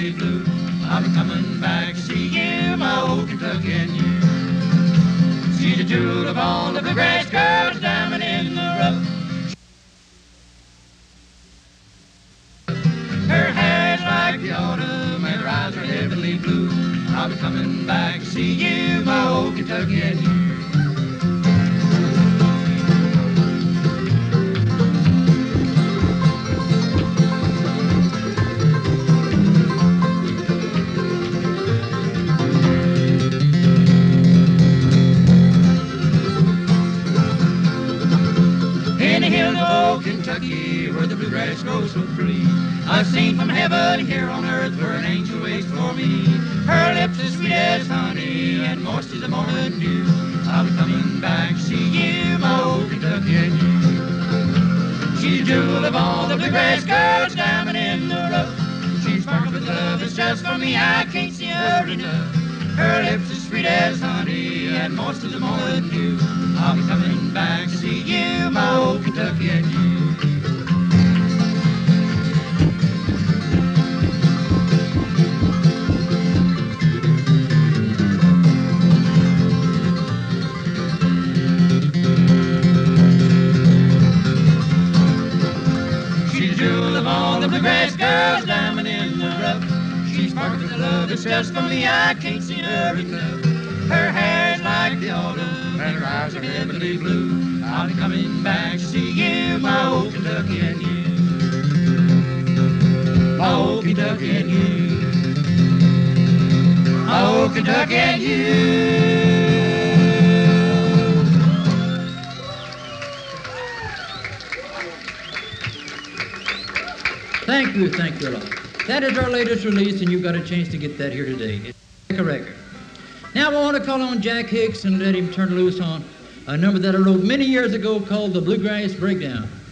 heavenly blue. I'll be coming back to see you, my old Kentuckian you. She's a jewel of all the bluegrass girls, diamond in the rough. Her hair's like the autumn and her eyes are heavenly blue. I'll be coming back to see you, my old Kentuckian you. Kentucky, where the bluegrass grows so free, I've seen from heaven here on earth where an angel waits for me. Her lips as sweet as honey and moist as the morning dew. I'll be coming back to see you, my old Kentuckian you. She's a jewel of all the bluegrass girls, diamond in the rough. She sparkles with love, it's just for me, I can't see her enough. Her lips as sweet as honey and moist as the morning dew. I'll be coming back to see you, my old Kentuckian you. She's a jewel of all the bluegrass girls, diamond in the rough. She sparkles with love, it's just for me, I can't see her enough. Her hair's like the autumn and her eyes are heavenly blue. I'll be coming back to see you, my old Kentuckian you. My old Kentuckian you. My old Kentuckian you. Thank you a lot. That is our latest release, and you got a chance to get that here today. It's a record. Now I want to call on Jack Hicks and let him turn loose on a number that I wrote many years ago called The Bluegrass Breakdown.